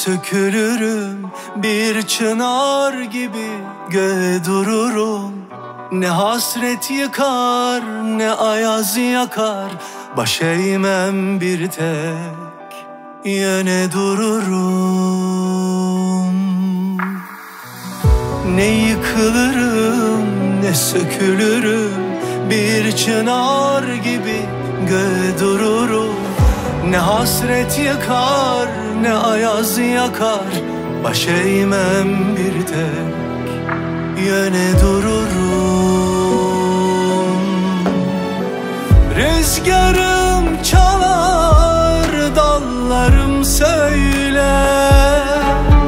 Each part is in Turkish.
sökülürüm, bir çınar gibi göğe dururum. Ne hasret yıkar, ne ayaz yakar, baş eğmem bir tek yöne dururum. Ne yıkılırım, ne sökülürüm, bir çınar gibi göğe dururum. Ne hasret yıkar, ne ayaz yakar, baş eğmem bir tek yöne dururum. Rüzgarım çalar, dallarım söyler,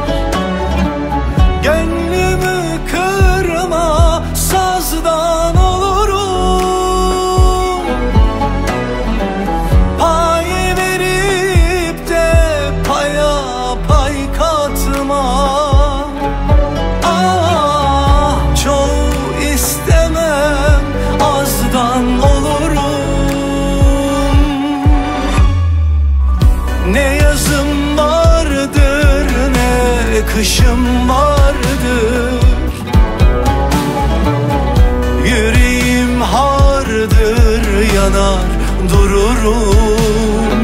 gönlümü kırma, sazdan olurum. Pay verip de paya pay katma. Ne yazım vardır, ne kışım vardır, yüreğim hardır, yanar dururum.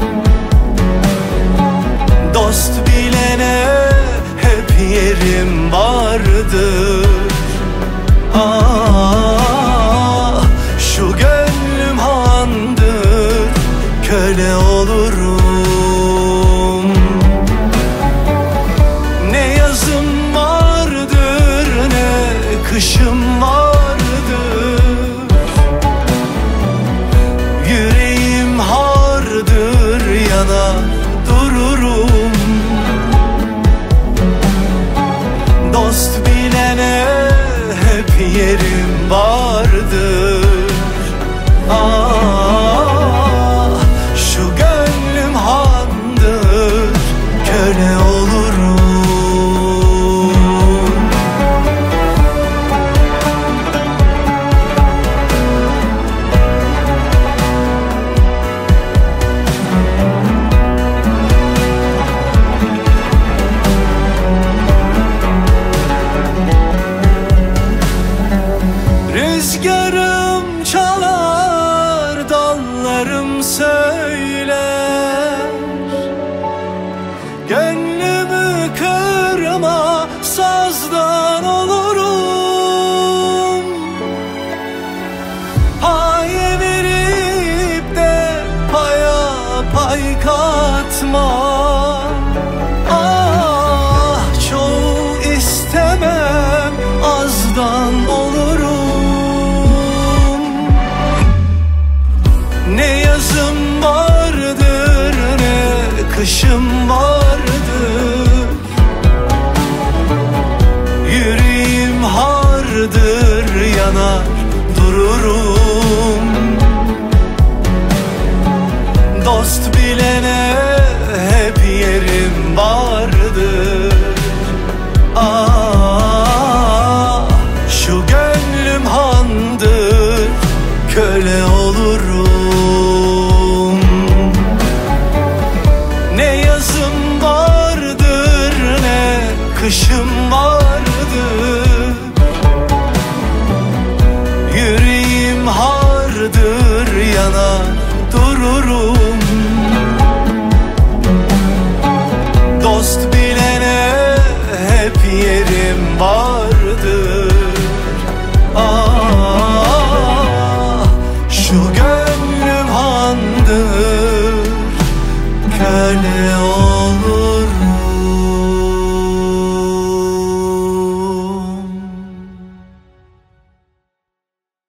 Dost bilene hep yerim vardır. Ah, şu gönlüm handır, köle olurum. Ne yazım vardır, ne kışım vardır, yüreğim hardır, yanar dururum. Dost bilene hep yerim vardır. Ah, şu gönlüm handır, köle olurum. Rüzgarım çalar, dallarım söyler, gönlümü kırma, sazdan olurum. Pay verip de paya pay katma. Ah, çoğu istemem, azdan olurum. Ne yazım vardır, ne kışım vardır, yüreğim hardır, yanar dururum. Dost bilene hep yerim vardır. Ah, şu gönlüm handır, köle olurum. Ne yazım vardır, ne kışım vardır, yüreğim hardır, yanar dururum. Dost bilene hep yerim vardır. Ah, şu gönlüm handır, köle ol.